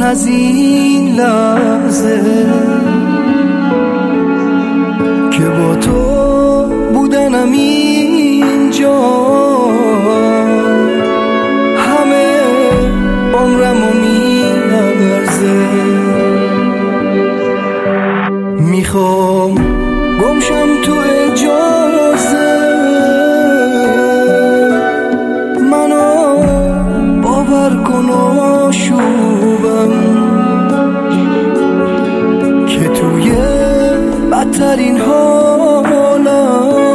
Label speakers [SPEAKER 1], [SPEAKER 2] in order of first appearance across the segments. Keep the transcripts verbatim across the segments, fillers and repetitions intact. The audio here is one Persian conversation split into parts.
[SPEAKER 1] کن از این لحظه که با تو بودنم اینجا همه عمرمو میارزه. میخوام گمشم تو اجازه منو باور کن و شوبم که توی بدترین حالا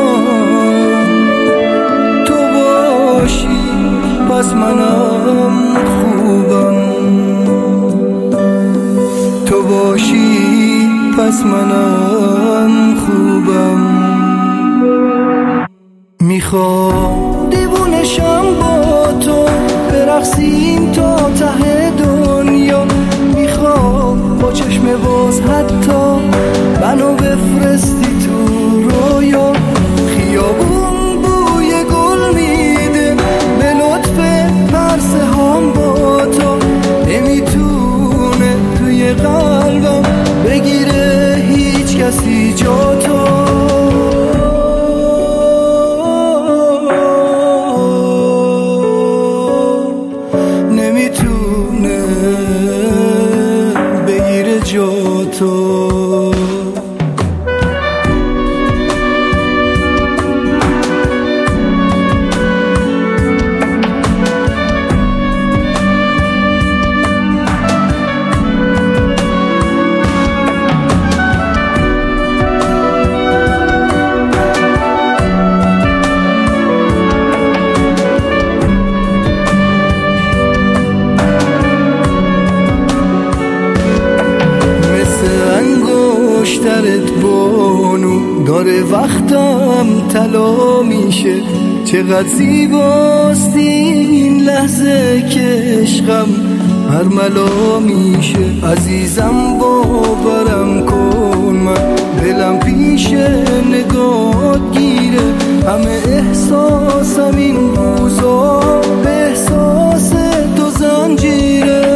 [SPEAKER 1] تو باشی پس منم خوبم، تو باشی پس منم خوبم. میخوام دیوونشم با تو برقصیم تا ته دنیا، میخوام با چشم باز حتی منو بفرستی تو رویا. خیابون بوی گل میده به لطف پرسه هام با تو، نمیتونه توی قلبم بگیره هیچ کسی جا تو. نمیتونه بگیره جا تو. انگشترت بانو داره وقتم طلا میشه، چقدر زیباست این لحظه که عشقم مرملا میشه. عزیزم باورم کن من دلم پیش نگات گیره، همه احساسم این روزا به احساس تو زنجیره.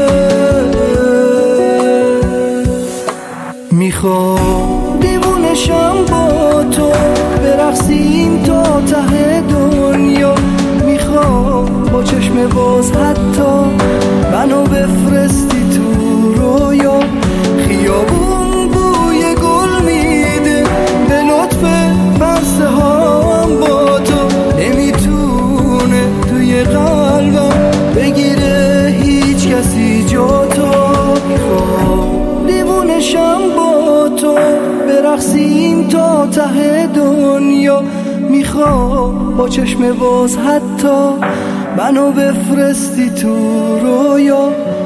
[SPEAKER 1] میخوام دیوونشم با تو برقصیم تا ته دنیا، میخوام با چشم باز حتی منو بفرستی تو رویا. خیابون بوی گل میده به لطف پرسه هام با تو، نمیتونه توی قلبم بگیره هیچ کسی جا تو. میخوام دیوونشم با تو برقصیم تا ته دنیا، میخوام با چشم باز حتی منو بفرستی تو رویا.